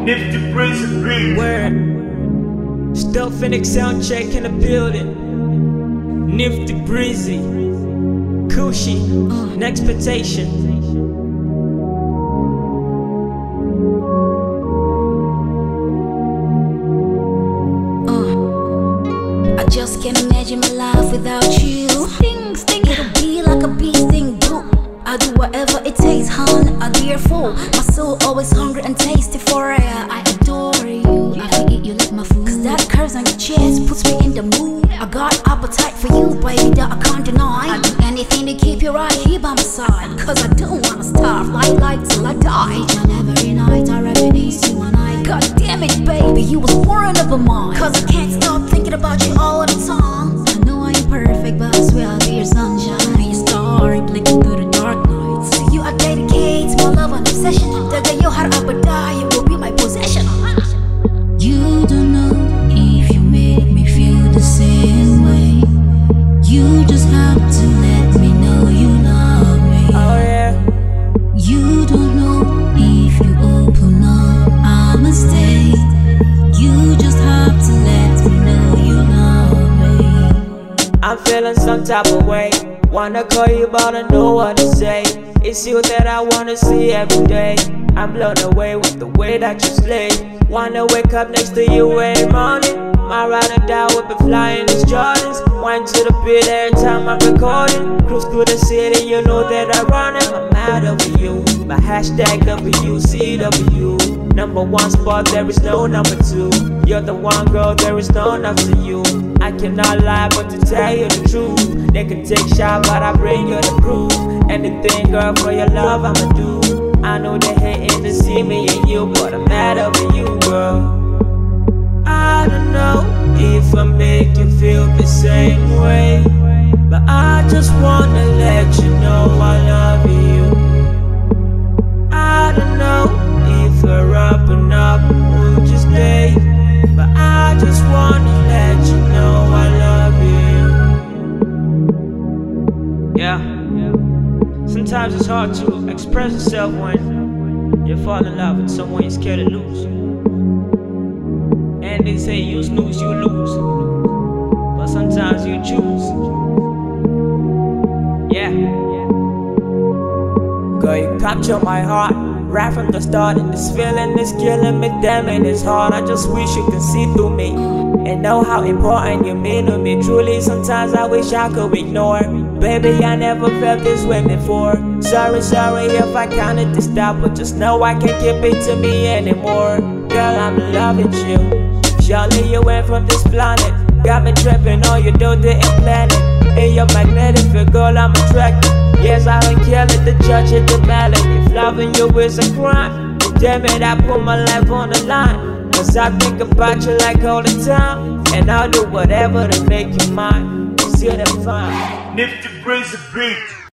Nifty Prison Beat. Word. Still Phoenix sound check in the building. Nifty Breezy. Coochie. Nexpectation. I just can't imagine my life without you. Sting, it'll be like a bee sting. I'll do whatever it takes, hon. I'll be your fool. My soul always hungry and tasty for air. I adore you. I can eat you like my food. Cause that curves on your chest puts me in the mood. I got appetite for you, baby, that I can't deny. I'll do anything to keep you right here by my side. Cause I don't wanna starve, like till I die. Each and every night I reminisce you and I. God damn it, baby, you was born of a mind. Cause I can't stop thinking about you all the time. I know I ain't perfect, but I swear I'll be your sunshine. Be your star, blinking through the dark nights. To you I dedicate my love and obsession. Daga yo har abada, you will be my possession. You don't know if you make me feel the same way. You just have to let me know you love me. Oh yeah. You don't know if you open up, I'ma stay. You just have to let me know you love me. I'm feeling some type of way. Wanna call you but I know what to say. It's you that I wanna see every day. I'm blown away with the way that you slay. Wanna wake up next to you every morning. My ride or die will be flying these Jordans. Wind to the beat every time I'm recording. Cruise through the city, you know that I run it. I'm mad over you. My hashtag WCW. Number one spot, there is no number two. You're the one girl, there is no after you. I cannot lie, but to tell you the truth, they can take shots, but I bring you the proof. Anything, girl, for your love, I'ma do. I know they hating to see me and you, but I'm mad over you, girl. I don't know if I make you feel the same way, but I just wanna let you know I love you. I don't know if we're up and up, we'll just stay, but I just wanna let you know I love you. Yeah. Sometimes it's hard to express yourself when you fall in love with someone you're scared to lose. And they say you snooze, you lose, but sometimes you choose. Yeah. Girl, you capture my heart right from the start, and this feeling is killing me. Damn it, it's hard. I just wish you could see through me and know how important you mean to me. Truly, sometimes I wish I could ignore. Baby, I never felt this way before. Sorry if I counted this out, but just know I can't keep it to me anymore. Girl, I'm in love with you. Surely you went from this planet. Got me tripping on you, do didn't plan it. In your magnetic field, girl, I'm attracted. Yes, I don't care, let the judge hit the mallet. If loving you is a crime, damn it, I put my life on the line. Cause I think about you like all the time, and I'll do whatever to make you mine. See that fine. Nifty Prison Beat.